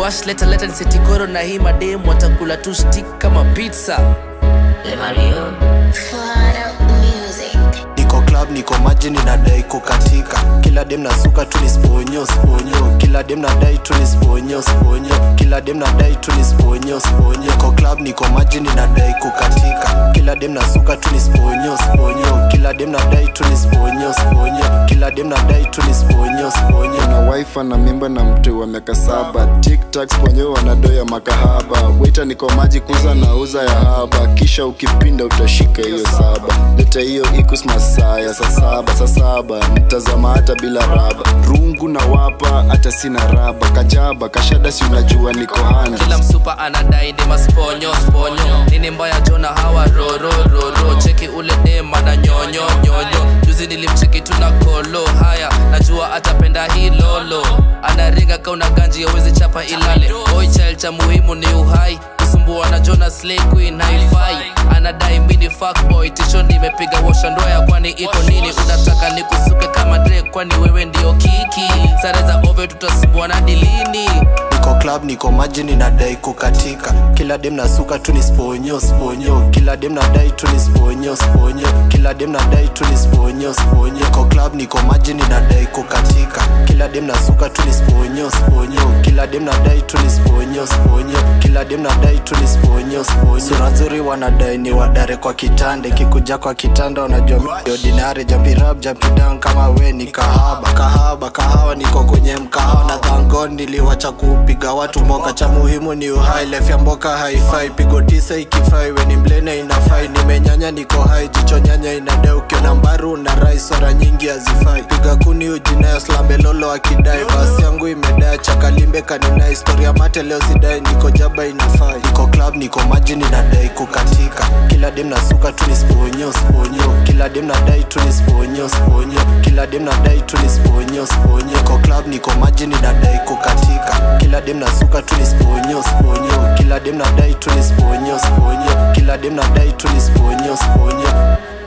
wash leta nisitikoro na hii mademu watakula tu stick kama pizza. Le Mario niko club niko maji ninadai kukatika. Kila dem nasuka tu nisponyo sponyo. Kila dem nadai tu nisponyo sponyo. Kila dem nadai tu nisponyo sponyo. Niko club niko maji ninadai kukatika. Kila dem nasuka tu nisponyo sponyo. Kila dem nadai tu nisponyo sponyo. Kila dem nadai tu nisponyo sponyo. Na wife na mimba na mtu wa miaka 7. TikTok sponyo wanadoya makahaba. Waiter niko maji kuza na uza ya haba. Kisha ukipinda utashika hiyo 7. Leta hiyo ikus masaya saa saba. Nitazama hata bila raba. Rungu na wapa hata sina raba. Kajaba kashada si unajua niko handa. Kila msupa anadai ni masponyo sponyo. Nini mbaya jona hawa ro. Cheki ule dema na nyonyo. Juzi nilimcheki tuna kolo. Haya najua atapenda hii lolo. Anaringa kauna ganji hawezi chapa ilale. Boy child cha muhimu ni uhai. Kusumbua na Jona Slay Queen hi-fi. Anadai mini fuckboy. Tisho nimepiga washa ndoya kwani iko nini. Unataka nikusuke kama Drake kwani wewe ndio kiki. Sare za ove tutasumbua na dilini. Niko club niko maji ninadai kukatika. Kila dem nasuka tu nisponyo sponyo. Kila dem nadai tu nisponyo sponyo. Kila dem nadai tu nisponyo sponyo. Niko club niko maji ninadai kukatika. Kila dem nasuka tu nisponyo sponyo. Kila dem nadai tu nisponyo sponyo. Kila dem nadai tu nisponyo sponyo. Sura nzuri wanadai ni wadare kwa kitande. Kikuja kwa kitanda unajua ordinary. Jumpy rap jumpy down kama we ni kahawa niko kwenye mkahawa. Na thangon niliwacha kupiga watu mboka. Cha muhimu ni uhai life ya mboka hi-fi. Pigo 9 ikifai we ni mlene inafai. Nimenyanya niko hai jicho nyanya inadai. Ukiona mbaru na rai sora nyingi hazifai. Piga kuni ujinayo slambe lolo akidai. Basi yangu imedai chakalimbe kanina. Historia mate leo sidai niko jaba inafai. Niko club niko maji ninadai kukatika. Kila dem nasuka tu nisponyo sponyo. Kila dem nadai tu nisponyo sponyo. Kila dem nadai tu nisponyo sponyo. Niko club niko maji ninadai kukatika. Kila dem nasuka tu nisponyo sponyo. Kila dem nadai tu nisponyo sponyo. Kila dem nadai tu nisponyo sponyo.